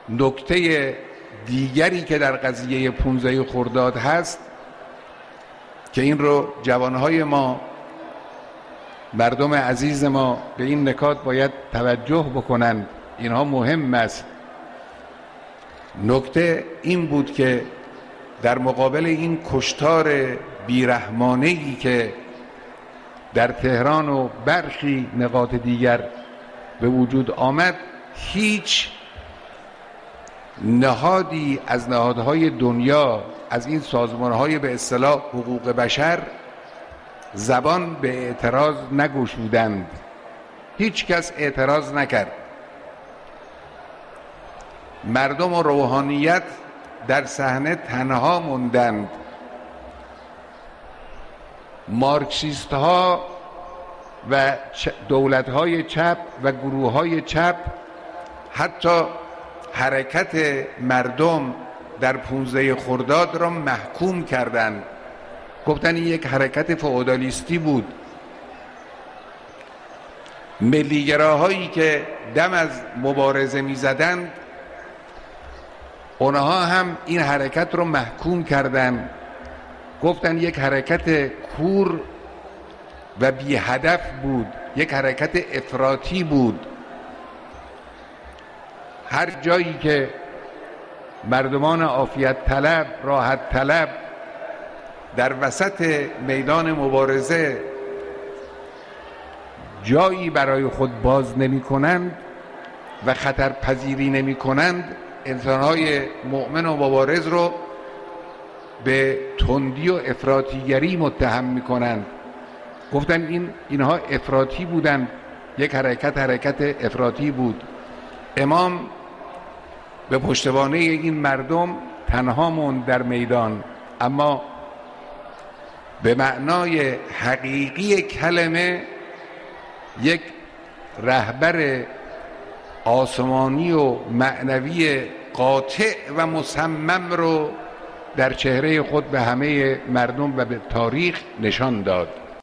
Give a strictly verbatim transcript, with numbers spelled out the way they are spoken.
نکته دیگری که در قضیه پانزده خرداد هست که این رو جوانهای ما، مردم عزیز ما به این نکات باید توجه بکنند، اینها مهم است. نکته این بود که در مقابل این کشتار بیرحمانه‌ای که در تهران و برخی نقاط دیگر به وجود آمد، هیچ نهادی از نهادهای دنیا، از این سازمانهای به اصطلاح حقوق بشر زبان به اعتراض نگشودند. هیچ کس اعتراض نکرد. مردم و روحانیت در صحنه تنها موندند. مارکسیست ها و دولت های چپ و گروه های چپ حتی حرکت مردم در پانزده خرداد را محکوم کردند. گفتن این یک حرکت فئودالیستی بود. ملیگراهایی که دم از مبارزه می زدند، اونها هم این حرکت رو محکوم کردند. گفتن یک حرکت کور و بی هدف بود، یک حرکت افراطی بود. هر جایی که مردمان عافیت طلب، راحت طلب در وسط میدان مبارزه جایی برای خود باز نمی کنند و خطر پذیری نمی کنند، انسانهای مؤمن و مبارز رو به تندی و افراطیگری متهم می کنند. گفتن این اینها افراطی بودند، یک حرکت حرکت افراطی بود. امام به پشتوانه این مردم تنها موند در میدان، اما به معنای حقیقی کلمه یک رهبر آسمانی و معنوی قاطع و مصمم رو در چهره خود به همه مردم و به تاریخ نشان داد.